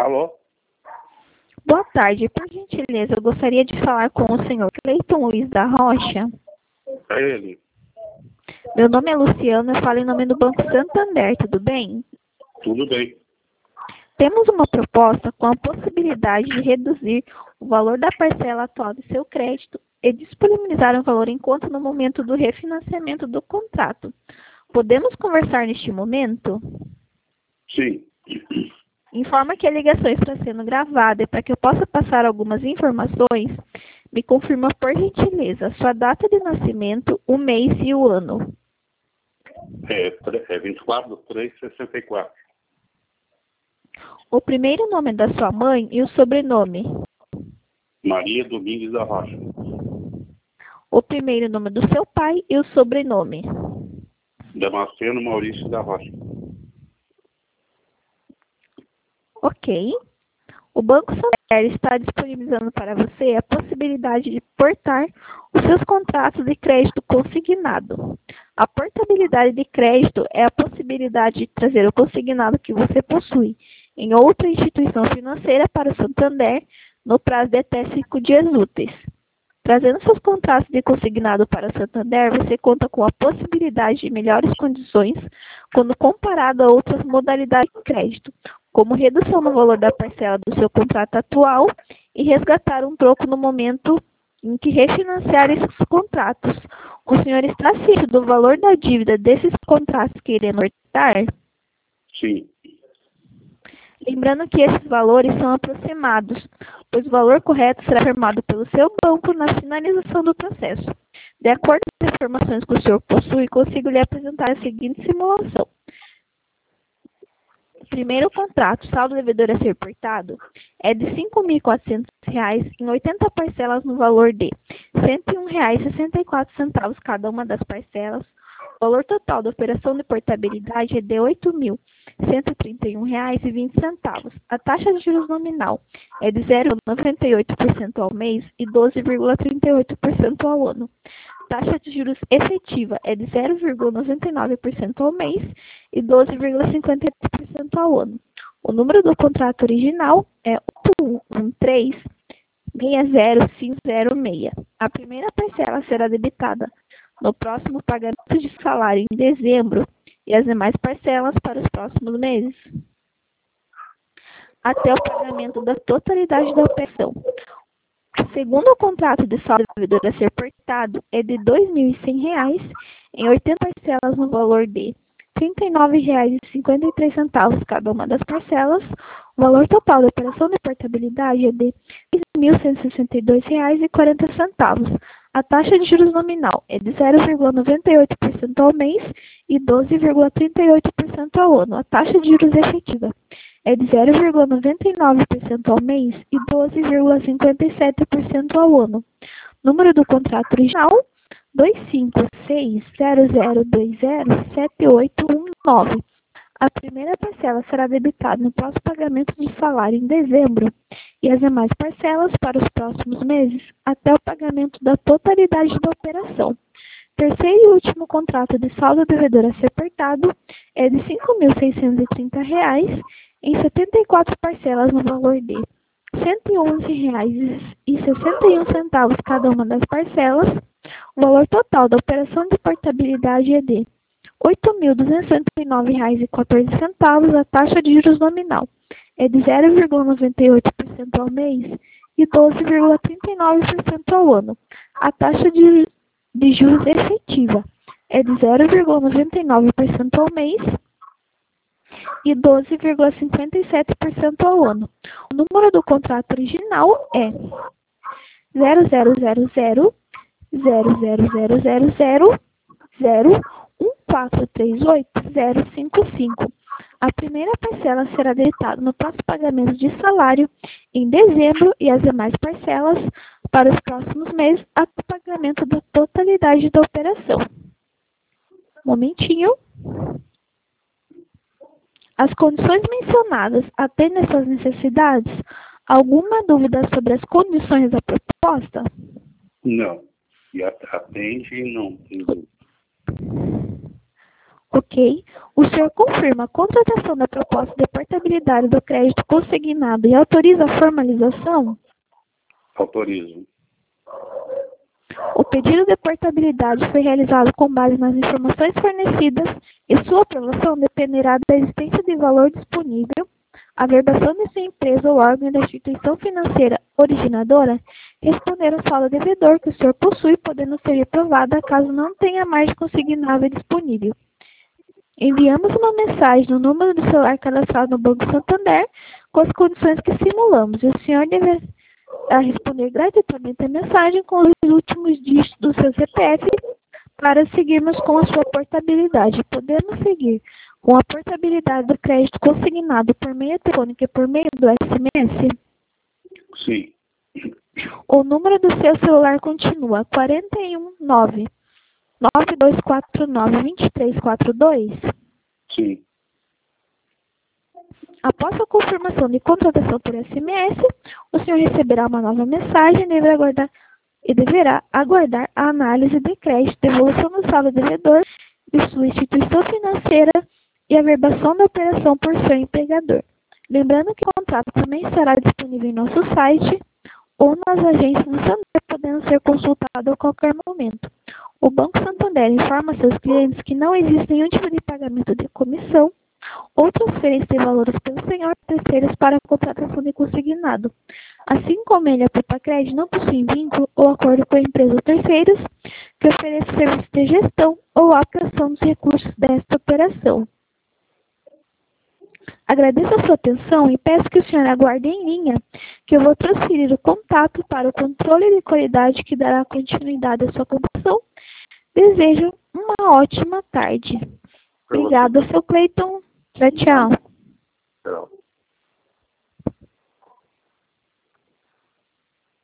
Alô? Boa tarde. Por gentileza, eu gostaria de falar com o senhor Cleiton Luiz da Rocha. É ele. Meu nome é Luciano, eu falo em nome do Banco Santander, tudo bem? Tudo bem. Temos uma proposta com a possibilidade de reduzir o valor da parcela atual do seu crédito e disponibilizar um valor em conta no momento do refinanciamento do contrato. Podemos conversar neste momento? Sim. Informa que a ligação está sendo gravada e para que eu possa passar algumas informações, me confirma por gentileza sua data de nascimento, o mês e o ano. É 24/3/64. O primeiro nome da sua mãe e o sobrenome. Maria Domingues da Rocha. O primeiro nome do seu pai e o sobrenome. Damasceno Maurício da Rocha. Ok. O Banco Santander está disponibilizando para você a possibilidade de portar os seus contratos de crédito consignado. A portabilidade de crédito é a possibilidade de trazer o consignado que você possui em outra instituição financeira para o Santander no prazo de até 5 dias úteis. Trazendo seus contratos de consignado para o Santander, você conta com a possibilidade de melhores condições quando comparado a outras modalidades de crédito, como redução no valor da parcela do seu contrato atual e resgatar um troco no momento em que refinanciar esses contratos. O senhor está ciente do valor da dívida desses contratos que iremos cortar? Sim. Lembrando que esses valores são aproximados, pois o valor correto será informado pelo seu banco na finalização do processo. De acordo com as informações que o senhor possui, consigo lhe apresentar a seguinte simulação. O primeiro contrato, saldo devedor a ser portado, é de R$ 5.400 em 80 parcelas no valor de R$ 101,64 cada uma das parcelas. O valor total da operação de portabilidade é de R$ 8.131,20. A taxa de juros nominal é de 0,98% ao mês e 12,38% ao ano. Taxa de juros efetiva é de 0,99% ao mês e 12,58% ao ano. O número do contrato original é 8113-60506. A primeira parcela será debitada no próximo pagamento de salário em dezembro e as demais parcelas para os próximos meses, até o pagamento da totalidade da operação. O segundo contrato de saldo devedor a ser portado é de R$ 2.100 em 80 parcelas no valor de R$ 39,53 cada uma das parcelas. O valor total da operação de portabilidade é de R$ 1.162,40. A taxa de juros nominal é de 0,98% ao mês e 12,38% ao ano. A taxa de juros efetiva é de 0,99% ao mês e 12,57% ao ano. Número do contrato original, 25600207819. A primeira parcela será debitada no próximo pagamento de salário em dezembro e as demais parcelas para os próximos meses, até o pagamento da totalidade da operação. Terceiro e último contrato de saldo devedor a ser portado é de R$ 5.630 em 74 parcelas no valor de R$ 111,61 cada uma das parcelas. O valor total da operação de portabilidade é de R$ 8.209,14. A taxa de juros nominal é de 0,98% ao mês e 12,39% ao ano. A taxa de juros efetiva é de 0,99% ao mês e 12,57% ao ano. O número do contrato original é 00000001438055. A primeira parcela será debitada no próximo pagamento de salário em dezembro e as demais parcelas para os próximos meses até o pagamento da totalidade da operação. Momentinho. As condições mencionadas atendem às suas necessidades? Alguma dúvida sobre as condições da proposta? Não. E atende e não tem dúvida. Ok. O senhor confirma a contratação da proposta de portabilidade do crédito consignado e autoriza a formalização? Autorizo. O pedido de portabilidade foi realizado com base nas informações fornecidas e sua aprovação dependerá da existência de valor disponível, a verbação de sua empresa ou órgão da instituição financeira originadora responder ao saldo devedor que o senhor possui, podendo ser reprovada caso não tenha margem consignável disponível. Enviamos uma mensagem no número do celular cadastrado no Banco Santander com as condições que simulamos e o senhor deverá responder gratuitamente a mensagem com os últimos dígitos do seu CPF para seguirmos com a sua portabilidade. Podemos seguir com a portabilidade do crédito consignado por meio telefônico e por meio do SMS? Sim. O número do seu celular continua 419 9249 2342? Sim. Após a confirmação de contratação por SMS, o senhor receberá uma nova mensagem e deverá aguardar a análise de crédito, devolução do saldo devedor de sua instituição financeira e a verbação da operação por seu empregador. Lembrando que o contrato também estará disponível em nosso site ou nas agências do Santander, podendo ser consultado a qualquer momento. O Banco Santander informa seus clientes que não existe nenhum tipo de pagamento de comissão ou transferência de valores pelo senhor terceiros para a contratação de consignado. Assim como ele, a Pepacred não possui vínculo ou acordo com a empresa ou terceiros que ofereça serviço de gestão ou aplicação dos recursos desta operação. Agradeço a sua atenção e peço que o senhor aguarde em linha, que eu vou transferir o contato para o controle de qualidade que dará continuidade à sua computação. Desejo uma ótima tarde. Obrigada, seu Cleiton. Tchau, tchau.